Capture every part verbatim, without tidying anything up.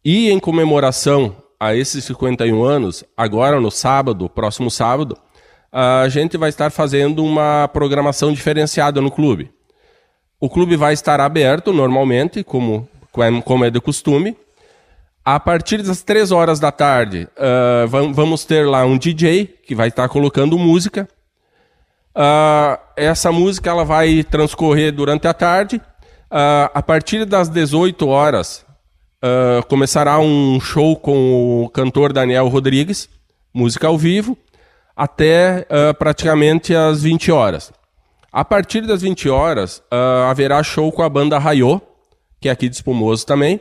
E em comemoração a esses cinquenta e um anos, agora no sábado, próximo sábado, a gente vai estar fazendo uma programação diferenciada no clube. O clube vai estar aberto normalmente, como, como é de costume. A partir das três horas da tarde, uh, vamos ter lá um D J que vai estar colocando música. Uh, essa música ela vai transcorrer durante a tarde. Uh, a partir das dezoito horas, uh, começará um show com o cantor Daniel Rodrigues, música ao vivo, até uh, praticamente às vinte horas. A partir das vinte horas, uh, haverá show com a banda Raiô, que é aqui de Espumoso também,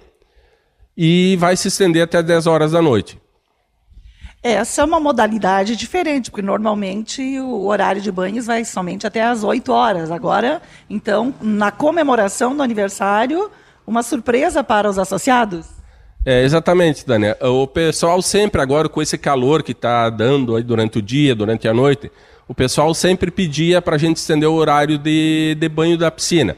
e vai se estender até dez horas da noite. Essa é uma modalidade diferente, porque normalmente o horário de banhos vai somente até às oito horas. Agora, então, na comemoração do aniversário, uma surpresa para os associados? É, exatamente, Daniel. O pessoal sempre agora, com esse calor que está dando aí durante o dia, durante a noite, o pessoal sempre pedia para a gente estender o horário de, de banho da piscina.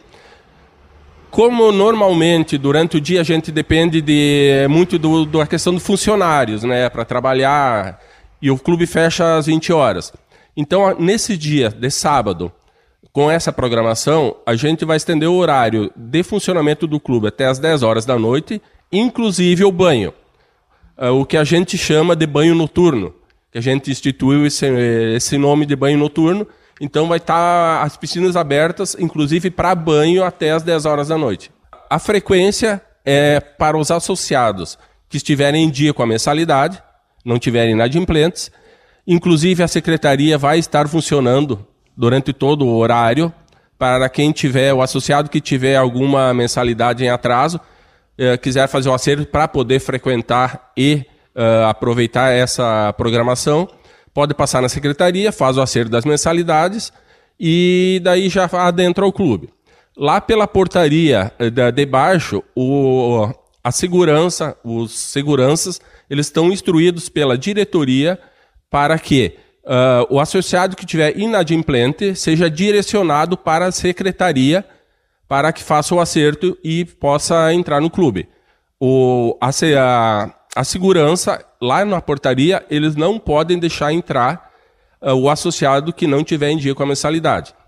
Como normalmente durante o dia a gente depende de, muito do, da questão dos funcionários, né, para trabalhar, e o clube fecha às vinte horas. Então, nesse dia de sábado, com essa programação, a gente vai estender o horário de funcionamento do clube até às dez horas da noite, inclusive o banho, o que a gente chama de banho noturno, que a gente instituiu esse, esse nome de banho noturno. Então vai estar as piscinas abertas, inclusive para banho, até às dez horas da noite. A frequência é para os associados que estiverem em dia com a mensalidade, não tiverem inadimplentes. Inclusive a secretaria vai estar funcionando durante todo o horário para quem tiver, o associado que tiver alguma mensalidade em atraso, eh, quiser fazer o acerto para poder frequentar e eh, aproveitar essa programação. Pode passar na secretaria, faz o acerto das mensalidades e daí já adentra o clube. Lá pela portaria de baixo, o, a segurança, os seguranças, eles estão instruídos pela diretoria para que uh, o associado que tiver inadimplente seja direcionado para a secretaria para que faça o acerto e possa entrar no clube. O, a, a, a segurança, lá na portaria, eles não podem deixar entrar uh, o associado que não tiver em dia com a mensalidade.